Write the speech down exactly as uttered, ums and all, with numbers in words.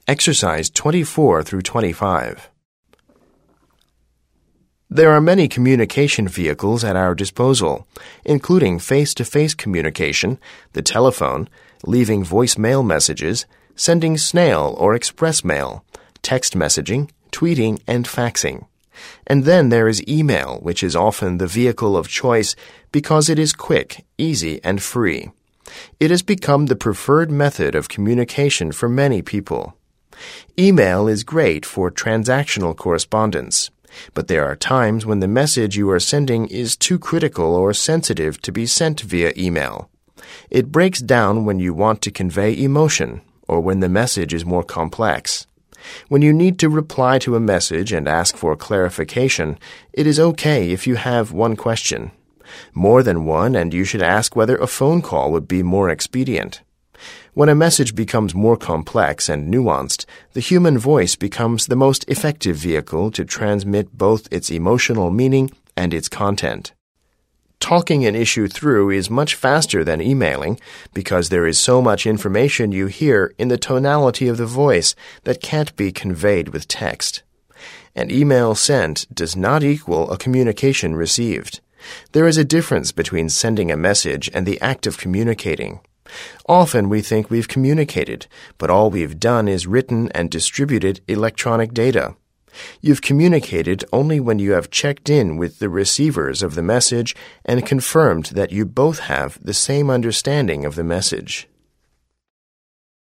Exercise twenty-four through twenty-five. There are many communication vehicles at our disposal, including face-to-face communication, the telephone, leaving voicemail messages, sending snail or express mail, text messaging, tweeting, and faxing. And then there is email, which is often the vehicle of choice because it is quick, easy, and free. It has become the preferred method of communication for many people. Email is great for transactional correspondence, but there are times when the message you are sending is too critical or sensitive to be sent via email. It breaks down when you want to convey emotion or when the message is more complex. When you need to reply to a message and ask for clarification, it is okay if you have one question. More than one, and you should ask whether a phone call would be more expedient. When a message becomes more complex and nuanced, the human voice becomes the most effective vehicle to transmit both its emotional meaning and its content. Talking an issue through is much faster than emailing because there is so much information you hear in the tonality of the voice that can't be conveyed with text. An email sent does not equal a communication received. There is a difference between sending a message and the act of communicating. Often we think we've communicated, but all we've done is written and distributed electronic data. You've communicated only when you have checked in with the receivers of the message and confirmed that you both have the same understanding of the message.